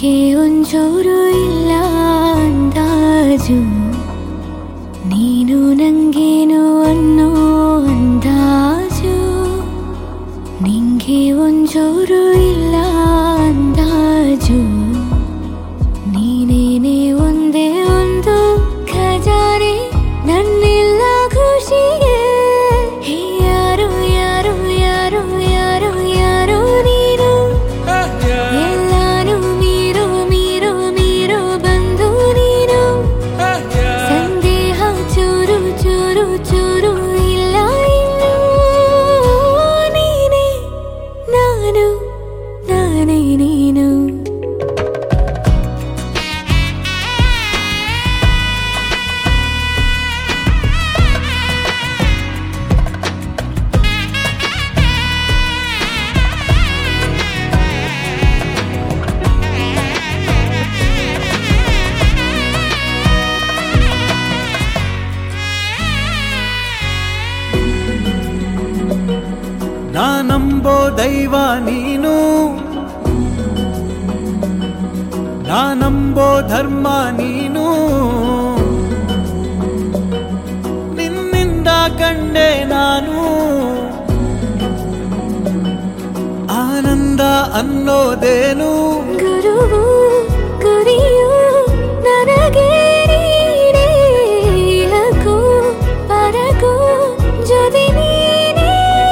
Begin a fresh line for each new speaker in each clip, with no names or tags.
ನಿಂಗೆ ಒಂಚೂರು ಇಲ್ಲ ಅಂದಾಜು, ನೀನು ನಂಗೇನು ಅನ್ನೋ ಅಂದಾಜು. ನಿಂಗೆ ಒಂಚೂರು ಇಲ್ಲ ಅಂದಾಜು, ನೀನೇನೆ ಒಂದೇ ಒಂದು ಖಜಾನೆ ನನ್ನೆಲ್ಲ ಖುಷಿಗೆ. ಯಾರು ಯಾರು ಯಾರು ಯಾರು ಯಾರು ನೀನು, ಎಲ್ಲಾನು ಮೀರೋ ಮೀರೋ ಮೀರೋ ಬಂದು ನೀನು. ಸಂದೇಹ ಚೂರು ಚೂರು ಚೂರು ಇಲ್ಲ ಇನ್ನು. ನೀನೇ ನಾನು, ನಾನೇ ನೀನು.
ನಾನಂಬೋ ದೈವ ನೀನು, ನಾನಂಬೋ ಧರ್ಮ ನೀನು. ನಿನ್ನಿಂದ ಕಂಡೆ ನಾನು ಆನಂದ ಅನ್ನೋದೇನು.
ಗುರುವು ಗುರಿಯು ನನಗೆ ನೀನೇ, ಇಹಕ್ಕೂ ಪರಕ್ಕೂ ಜೊತೆ ನೀನೇ.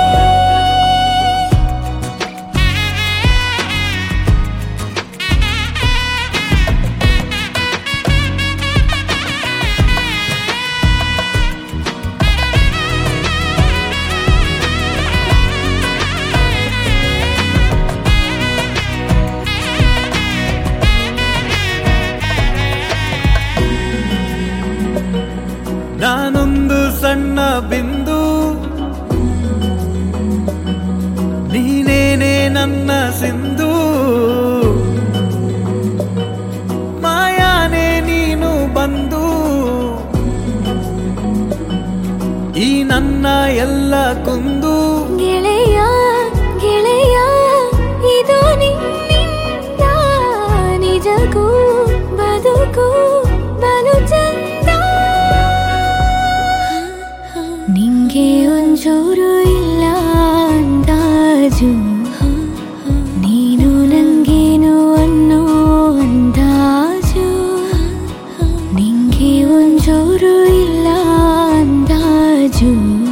ನಾನೊಂದು ಸಣ್ಣ ಬಿಂದು, ನೀನೇನೆ ನನ್ನ ಸಿಂಧು. ಮಾಯಾನೆ ನೀನು ಬಂದು ಈ ನನ್ನ ಎಲ್ಲ ಕುಂದು.
ಗೆಳೆಯ ಗೆಳೆಯ ಇದು ನಿನ್ನಿಂದ ನಿಜಕ್ಕೂ ಬದುಕು ಬಲು ಚಂದ. ನಿಂಗೆ ಒಂಚೂರು ಇಲ್ಲ ಅಂದಾಜು, ನೀನು ನಂಗೇನು ಅನ್ನೋ ಅಂದಾಜು. ನಿಂಗೆ ಒಂಚೂರು ಇಲ್ಲ ಅಂದಾಜು.